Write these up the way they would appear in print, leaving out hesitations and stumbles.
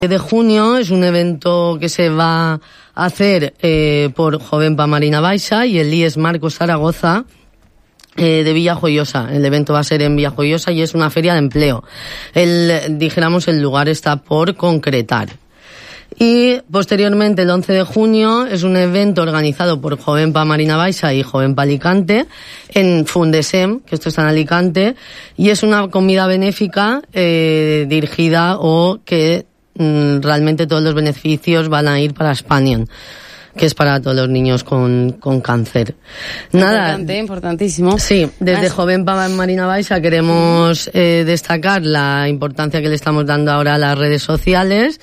de junio es un evento que se va a hacer por Jovenpa Marina Baixa y el IES Marcos Zaragoza de Villajoyosa. El evento va a ser en Villajoyosa y es una feria de empleo. Dijéramos, el lugar está por concretar. Y posteriormente, el 11 de junio, es un evento organizado por Jovenpa Marina Baixa y Jovenpa Alicante en Fundesem, que esto está en Alicante, y es una comida benéfica dirigida o que realmente todos los beneficios van a ir para Spanion, que es para todos los niños con cáncer. Importantísimo. Sí, desde Jovenpa Marina Baixa queremos destacar la importancia que le estamos dando ahora a las redes sociales,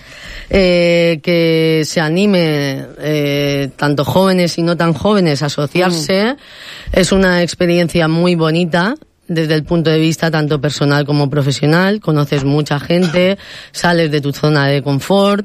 que se anime tanto jóvenes y no tan jóvenes a asociarse. Es una experiencia muy bonita desde el punto de vista tanto personal como profesional. Conoces mucha gente, sales de tu zona de confort,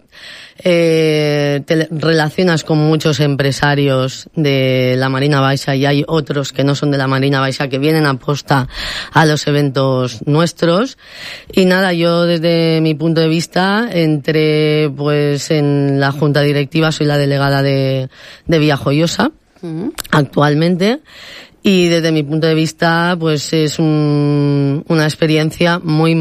te relacionas con muchos empresarios de la Marina Baixa y hay otros que no son de la Marina Baixa que vienen a posta a los eventos nuestros. Y nada, yo desde mi punto de vista entré pues en la junta directiva, soy la delegada de Villajoyosa actualmente. Y desde mi punto de vista, pues es una experiencia muy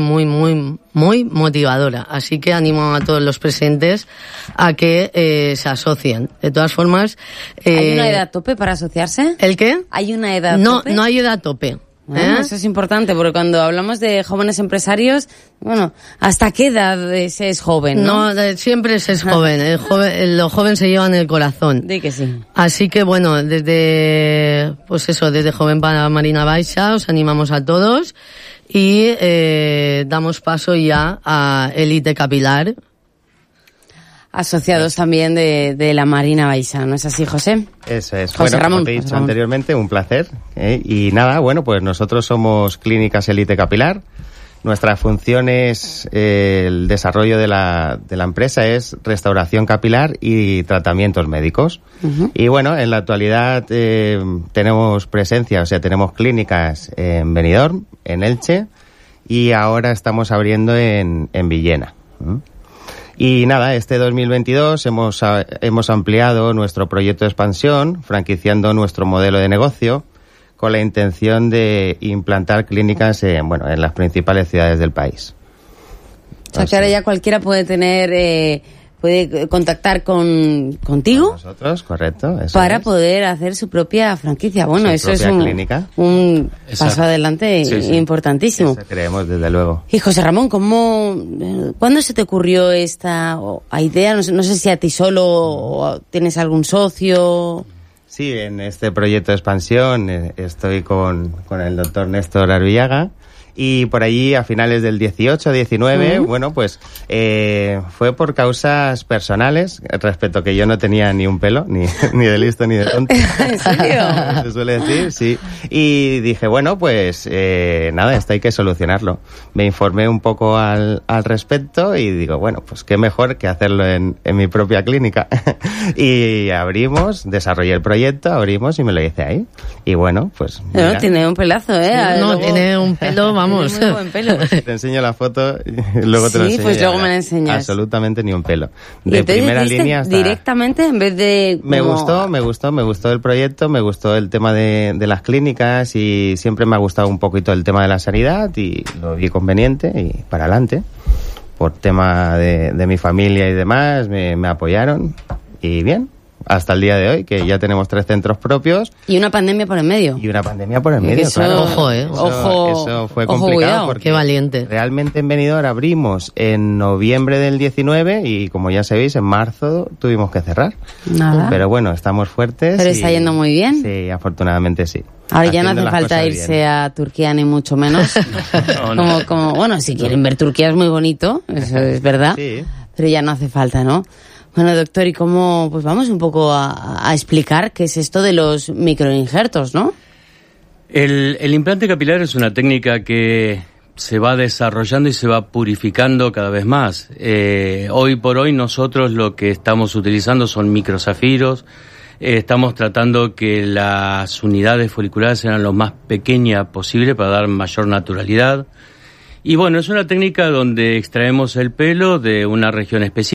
motivadora. Así que animo a todos los presentes a que se asocien. De todas formas... ¿Hay una edad tope para asociarse? ¿El qué? ¿Hay una edad tope? No hay edad tope. Eso es importante, porque cuando hablamos de jóvenes empresarios, bueno, ¿hasta qué edad es joven? No, siempre es joven. Lo joven se lleva en el corazón. Di que sí. Así que bueno, desde Jovenpa Marina Baixa os animamos a todos y damos paso ya a Elite Capilar. Asociados también de la Marina Baixa, ¿no es así, José? Eso es. José Ramón, como te he dicho anteriormente, un placer. Y nada, bueno, pues nosotros somos Clínicas Elite Capilar. Nuestra función es el desarrollo de la empresa es restauración capilar y tratamientos médicos. Y bueno, en la actualidad tenemos presencia, tenemos clínicas en Benidorm, en Elche y ahora estamos abriendo en Villena. Y nada, este 2022 hemos ampliado nuestro proyecto de expansión, franquiciando nuestro modelo de negocio, con la intención de implantar clínicas en las principales ciudades del país. O sea, que ahora ya cualquiera puede puede contactar contigo. Con nosotros, correcto. Para poder hacer su propia franquicia. Bueno, eso es un paso adelante importantísimo. Eso creemos, desde luego. Y José Ramón, ¿cuándo se te ocurrió esta idea? No sé si a ti solo o tienes algún socio. Sí, en este proyecto de expansión estoy con el doctor Néstor Arvillaga. Y por allí, a finales del 18-19, fue por causas personales, respecto a que yo no tenía ni un pelo, ni de listo ni de tonto. ¿En serio? Se suele decir, sí. Y dije, esto hay que solucionarlo. Me informé un poco al respecto y digo, pues qué mejor que hacerlo en mi propia clínica. Y desarrollé el proyecto, abrimos y me lo hice ahí. Y pues... No, tiene un pelazo, tiene un pelo... Vamos. Muy buen pelo. Te enseño la foto y luego te lo enseño. Sí, pues luego me la enseñas. Absolutamente ni un pelo. De primera línea hasta... directamente en vez de... Me gustó el proyecto, me gustó el tema de las clínicas y siempre me ha gustado un poquito el tema de la sanidad y lo vi conveniente y para adelante. Por tema de mi familia y demás, me apoyaron y bien. Hasta el día de hoy, que ya tenemos 3 centros propios. Y una pandemia por el medio. Claro. Ojo, Eso fue complicado porque qué valiente. Realmente en Benidorm abrimos en noviembre del 19 y como ya sabéis, en marzo tuvimos que cerrar. Nada. Pero estamos fuertes. Pero está yendo muy bien. Sí, afortunadamente sí. Ahora ya no hace falta irse a Turquía ni mucho menos. No. Si quieren ver Turquía es muy bonito, eso es verdad. Sí. Pero ya no hace falta, ¿no? Bueno, doctor, ¿y cómo? Pues vamos un poco a explicar qué es esto de los microinjertos, ¿no? El implante capilar es una técnica que se va desarrollando y se va purificando cada vez más. Hoy por hoy nosotros lo que estamos utilizando son microzafiros. Estamos tratando que las unidades foliculares sean lo más pequeñas posible para dar mayor naturalidad. Y bueno, es una técnica donde extraemos el pelo de una región específica.